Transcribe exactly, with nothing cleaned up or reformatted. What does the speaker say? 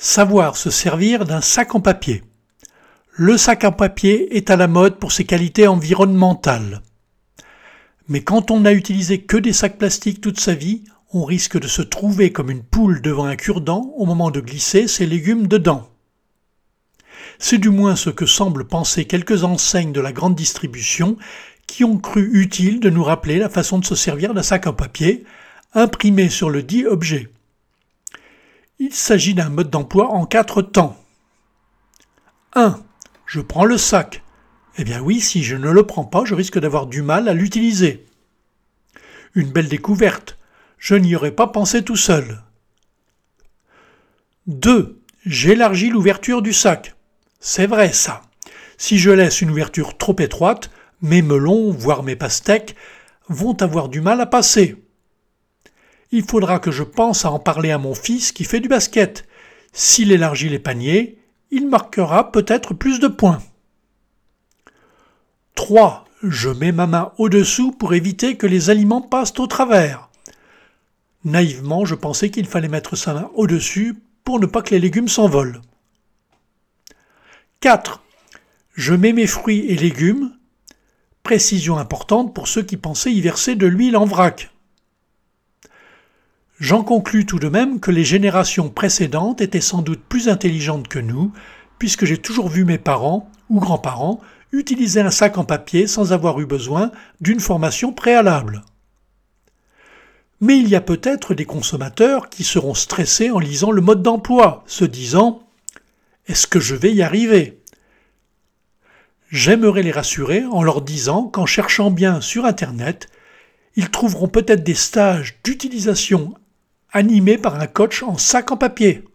Savoir se servir d'un sac en papier. Le sac en papier est à la mode pour ses qualités environnementales. Mais quand on n'a utilisé que des sacs plastiques toute sa vie, on risque de se trouver comme une poule devant un cure-dent au moment de glisser ses légumes dedans. C'est du moins ce que semblent penser quelques enseignes de la grande distribution qui ont cru utile de nous rappeler la façon de se servir d'un sac en papier imprimé sur le dit objet. Il s'agit d'un mode d'emploi en quatre temps. un. Je prends le sac. Eh bien oui, si je ne le prends pas, je risque d'avoir du mal à l'utiliser. Une belle découverte. Je n'y aurais pas pensé tout seul. deux. J'élargis l'ouverture du sac. C'est vrai ça. Si je laisse une ouverture trop étroite, mes melons, voire mes pastèques, vont avoir du mal à passer. Il faudra que je pense à en parler à mon fils qui fait du basket. S'il élargit les paniers, il marquera peut-être plus de points. trois. Je mets ma main au-dessous pour éviter que les aliments passent au travers. Naïvement, je pensais qu'il fallait mettre sa main au-dessus pour ne pas que les légumes s'envolent. quatre. Je mets mes fruits et légumes. Précision importante pour ceux qui pensaient y verser de l'huile en vrac. J'en conclus tout de même que les générations précédentes étaient sans doute plus intelligentes que nous, puisque j'ai toujours vu mes parents ou grands-parents utiliser un sac en papier sans avoir eu besoin d'une formation préalable. Mais il y a peut-être des consommateurs qui seront stressés en lisant le mode d'emploi, se disant « Est-ce que je vais y arriver ?» J'aimerais les rassurer en leur disant qu'en cherchant bien sur Internet, ils trouveront peut-être des stages d'utilisation animés par un coach en sac en papier.